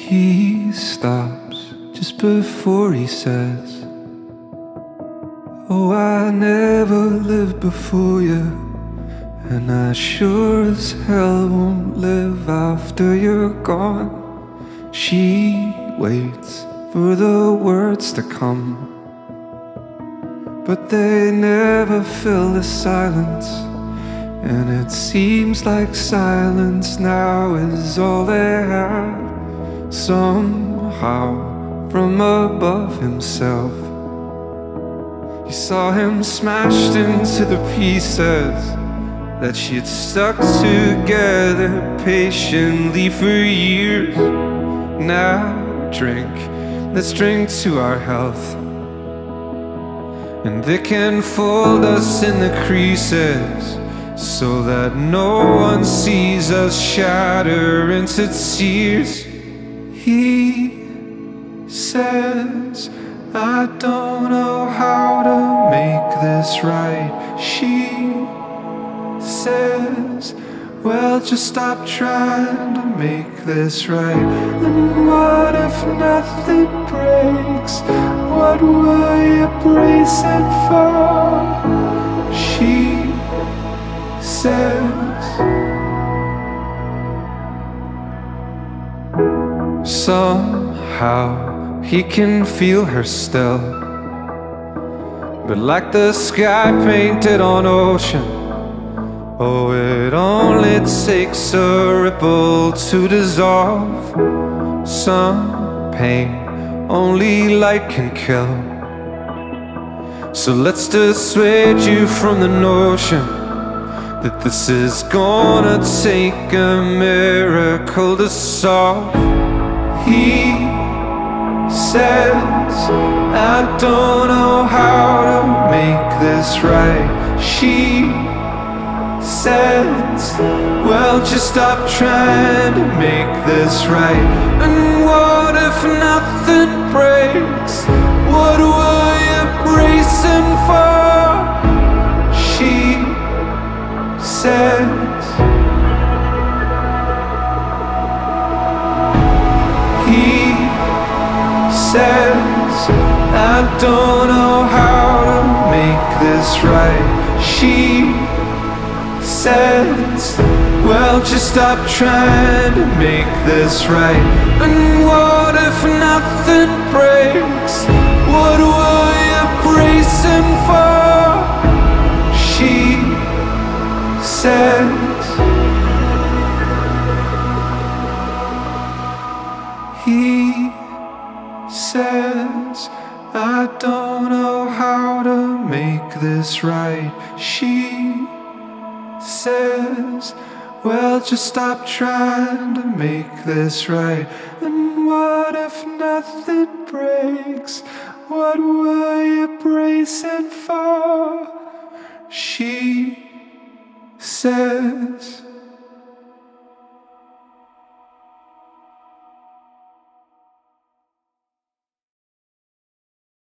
He stops just before he says, "Oh, I never lived before you, and I sure as hell won't live after you're gone." She waits for the words to come, but they never fill the silence, and it seems like silence now is all they have. Somehow, from above himself, he saw him smashed into the pieces that she had stuck together patiently for years. Now drink, let's drink to our health, and they can fold us in the creases so that no one sees us shatter into tears. He says, "I don't know how to make this right." She says, "Well, just stop trying to make this right." And what if nothing breaks? What were you bracing for? She says, somehow he can feel her still, but like the sky painted on ocean, oh, it only takes a ripple to dissolve. Some pain only light can kill, so let's dissuade you from the notion that this is gonna take a miracle to solve. He says, "I don't know how to make this right." She says, "Well, just stop trying to make this right." And what if nothing breaks? What were you bracing for? She says, he says, "I don't know how to make this right." She says, "Well, just stop trying to make this right." And what if nothing breaks? What were you bracing for? She says, he says, "I don't know how to make this right." She says, "Well, just stop trying to make this right." And what if nothing breaks? What were you bracing for? She says,